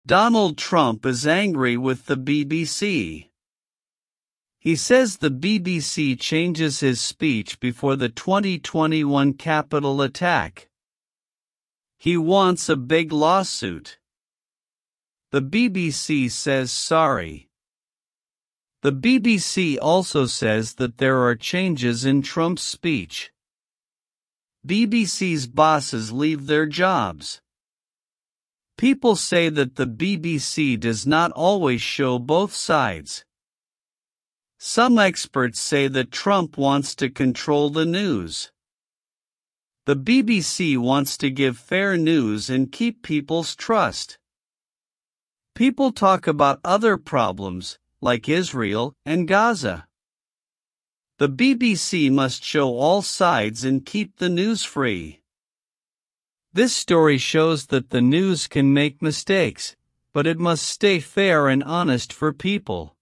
Donald Trump is angry with the BBC. He says the BBC changes his speech before the 2021 Capitol attack. He wants a big lawsuit. The BBC says sorry. The BBC also says that there are changes in Trump's speech. BBC's bosses leave their jobs. People say that the BBC does not always show both sides. Some experts say that Trump wants to control the news. The BBC wants to give fair news and keep people's trust. People talk about other problems, like Israel and Gaza. The BBC must show all sides and keep the news free. This story shows that the news can make mistakes, but it must stay fair and honest for people.